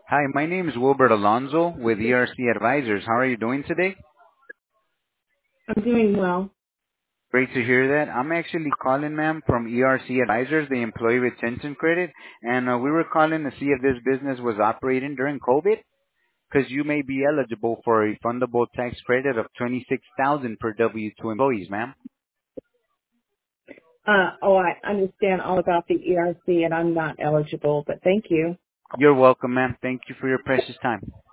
Hi, my name is Wilbert Alonzo with ERC Advisors. How are you doing today? I'm doing well. Great to hear that. I'm actually calling, ma'am, from ERC Advisors, the Employee Retention Credit, and we were calling to see if this business was operating during COVID, because you may be eligible for a refundable tax credit of $26,000 per W-2 employees, ma'am. I understand all about the ERC and I'm not eligible, but thank you. You're welcome, ma'am. Thank you for your precious time.